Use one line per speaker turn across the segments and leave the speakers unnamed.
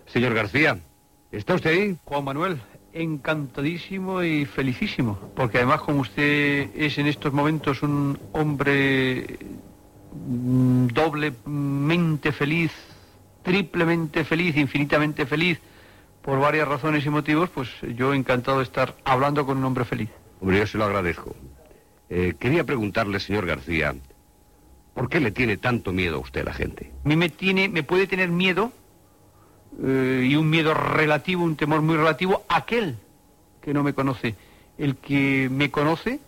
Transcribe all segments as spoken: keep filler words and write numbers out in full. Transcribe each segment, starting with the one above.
Señor García, ¿está usted ahí?
Juan Manuel, encantadísimo y felicísimo, porque además como usted es en estos momentos un hombre mm, doblemente feliz, triplemente feliz, infinitamente feliz, por varias razones y motivos, pues yo encantado de estar hablando con un hombre feliz.
Hombre, yo se lo agradezco. Eh, quería preguntarle, señor García, ¿por qué le tiene tanto miedo a usted la gente?
A mí me tiene, me puede tener miedo, eh, y un miedo relativo, un temor muy relativo, aquel que no me conoce. El que me conoce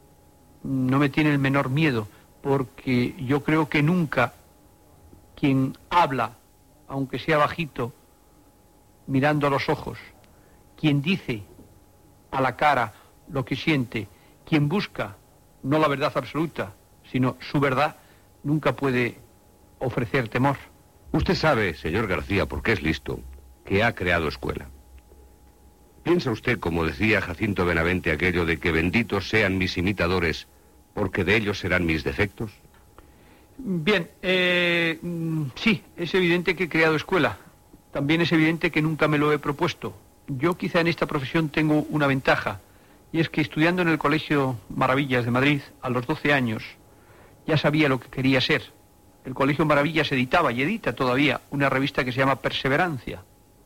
no me tiene el menor miedo, porque yo creo que nunca quien habla, aunque sea bajito, mirando a los ojos, quien dice a la cara lo que siente, quien busca no la verdad absoluta, sino su verdad, nunca puede ofrecer temor.
Usted sabe, señor García, porque es listo, que ha creado escuela. ¿Piensa usted, como decía Jacinto Benavente, aquello de que benditos sean mis imitadores, porque de ellos serán mis defectos?
Bien, eh, sí, es evidente que he creado escuela. También es evidente que nunca me lo he propuesto. Yo quizá en esta profesión tengo una ventaja, y es que estudiando en el Colegio Maravillas de Madrid, a los doce años, ya sabía lo que quería ser. El Colegio Maravillas editaba, y edita todavía, una revista que se llama Perseverancia.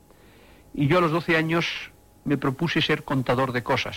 Y yo a los doce años me propuse ser contador de cosas,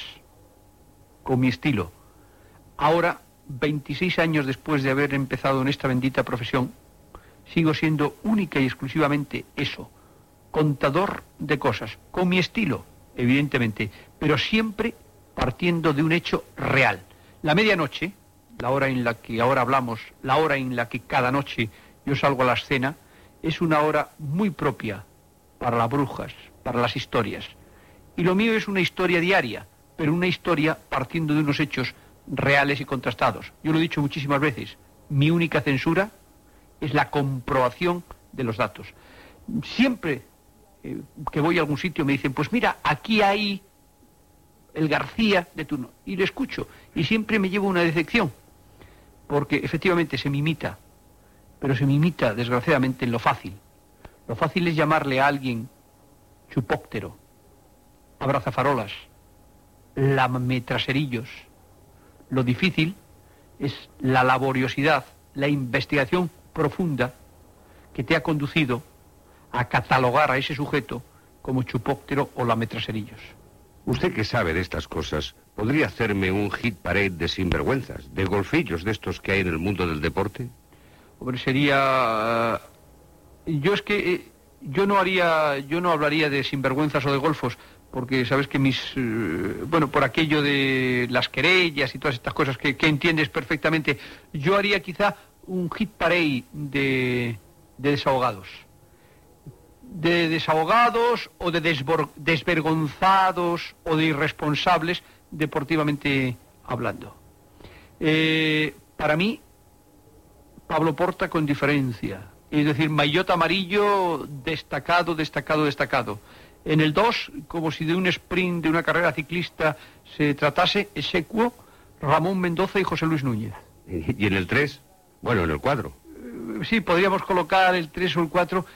con mi estilo. Ahora, veintiséis años después de haber empezado en esta bendita profesión, sigo siendo única y exclusivamente eso, contador de cosas, con mi estilo, evidentemente, pero siempre partiendo de un hecho real. La medianoche, la hora en la que ahora hablamos, la hora en la que cada noche yo salgo a la escena, es una hora muy propia para las brujas, para las historias. Y lo mío es una historia diaria, pero una historia partiendo de unos hechos reales y contrastados. Yo lo he dicho muchísimas veces, mi única censura es la comprobación de los datos. Siempre eh, que voy a algún sitio me dicen, pues mira, aquí hay el García de turno, y lo escucho, y siempre me llevo una decepción, porque efectivamente se me imita, pero se me imita, desgraciadamente, en lo fácil. Lo fácil es llamarle a alguien chupóptero, abrazafarolas, lametraserillos. Lo difícil es la laboriosidad, la investigación profunda que te ha conducido a catalogar a ese sujeto como chupóptero o lametraserillos.
Usted que sabe de estas cosas, ¿podría hacerme un hit parade de sinvergüenzas, de golfillos de estos que hay en el mundo del deporte?
Hombre, sería... Yo es que... Eh, yo no haría... Yo no hablaría de sinvergüenzas o de golfos, porque sabes que mis... Eh, bueno, por aquello de las querellas y todas estas cosas que, que entiendes perfectamente, yo haría quizá un hit parade de, de desahogados. De desahogados o de desbor, desvergonzados o de irresponsables, deportivamente hablando. Eh, para mí, Pablo Porta con diferencia. Es decir, maillot amarillo destacado, destacado, destacado. En el dos, como si de un sprint, de una carrera ciclista se tratase, execuo, Ramón Mendoza y José Luis Núñez.
¿Y en el tres? Bueno, en el cuatro.
Eh, sí, podríamos colocar el tres o el cuatro.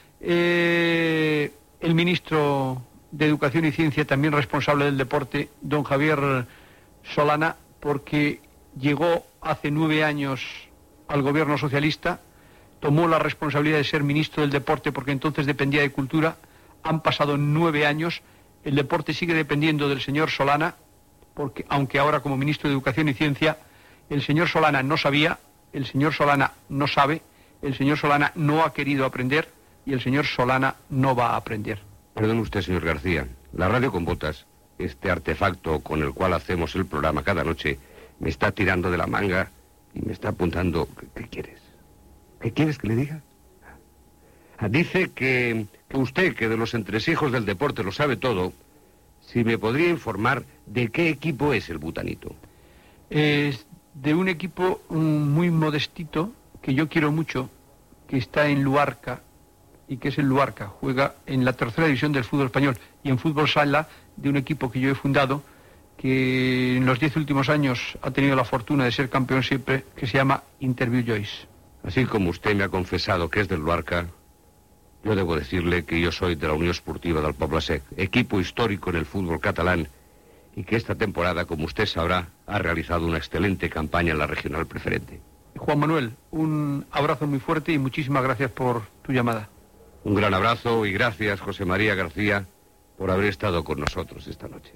Eh, el ministro de Educación y Ciencia, también responsable del deporte, don Javier Solana, porque llegó hace nueve años al gobierno socialista, tomó la responsabilidad de ser ministro del deporte porque entonces dependía de cultura. Han pasado nueve años, el deporte sigue dependiendo del señor Solana, porque aunque ahora como ministro de Educación y Ciencia, el señor Solana no sabía, el señor Solana no sabe, el señor Solana no ha querido aprender y el señor Solana no va a aprender.
Perdón usted, señor García, la radio con botas, este artefacto con el cual hacemos el programa cada noche, me está tirando de la manga y me está apuntando. ¿Qué, qué quieres? ¿Qué quieres que le diga? Dice que, que usted, que de los entresijos del deporte lo sabe todo, si me podría informar de qué equipo es el Butanito.
Es de un equipo muy modestito, que yo quiero mucho, que está en Luarca, y que es el Luarca. Juega en la tercera división del fútbol español y en fútbol sala de un equipo que yo he fundado, que en los diez últimos años ha tenido la fortuna de ser campeón siempre, que se llama Interview Joyce.
Así como usted me ha confesado que es del Luarca, Yo debo decirle que yo soy de la Unión Esportiva del Poble Sec, equipo histórico en el fútbol catalán, y que esta temporada, como usted sabrá, ha realizado una excelente campaña en la regional preferente.
Juan Manuel, un abrazo muy fuerte y muchísimas gracias por tu llamada.
Un gran abrazo y gracias, José María García, por haber estado con nosotros esta noche.